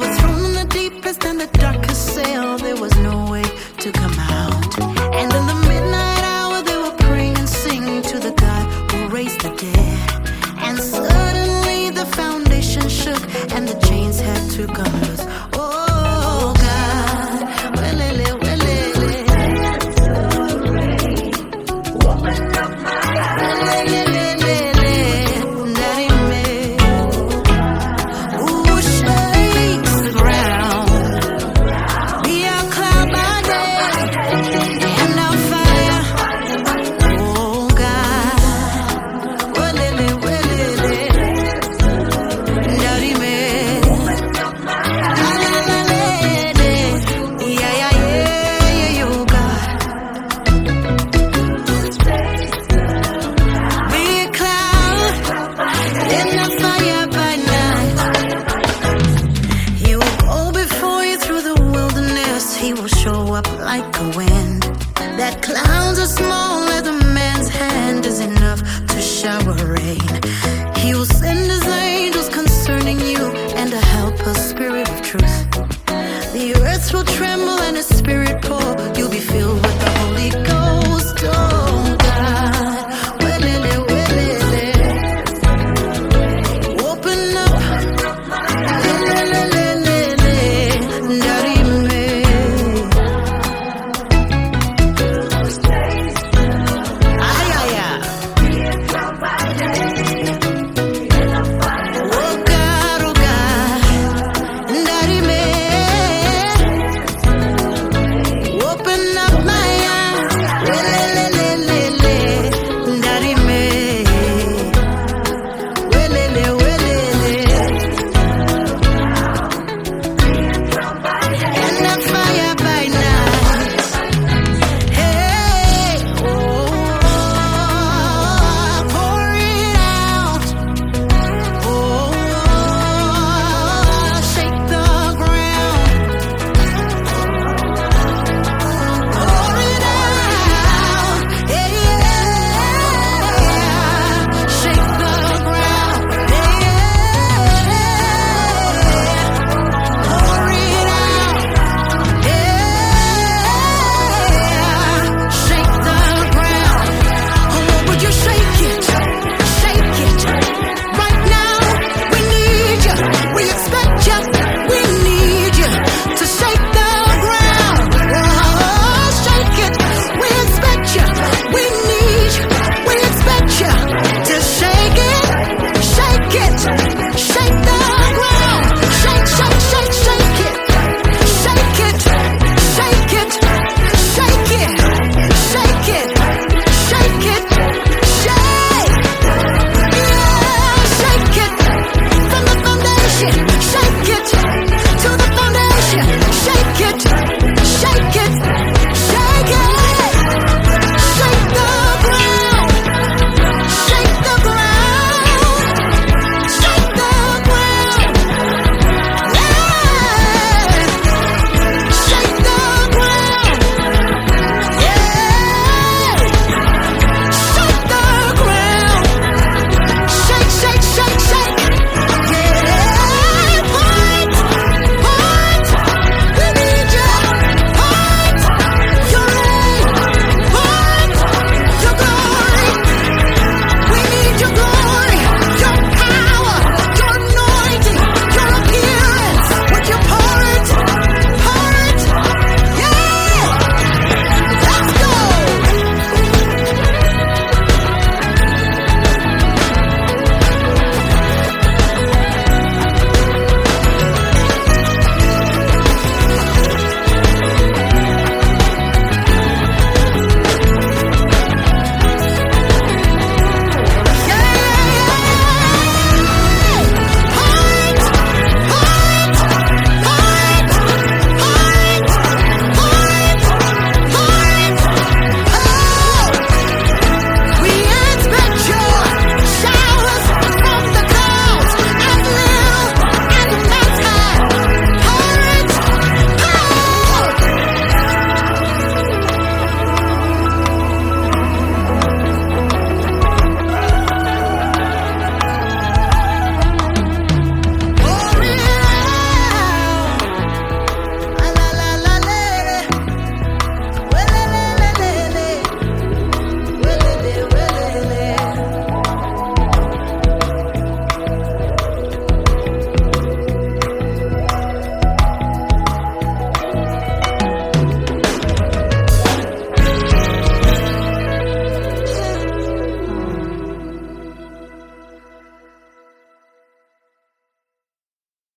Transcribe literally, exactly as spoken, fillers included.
were thrown in the deepest and the darkest cell. There was no way to come out. And in the midnight hour they were praying and singing to the God who raised the dead. And suddenly the foundation shook and the chains had to come loose. Oh God, welele, welele. Open up my eyes. Daddy made. Ooh, shakes the ground. Be our cloud by day and our fire. Oh God, welele, welele. Daddy made. Yeah, yeah, yeah, yeah, you God. Be a cloud in the fire by night. He will go before you through the wilderness. He will show up like a wind. That clouds are small as a man's hand is enough to shower rain. He will send his angels concerning you and to help a spirit of truth. The earth will tremble and his spirit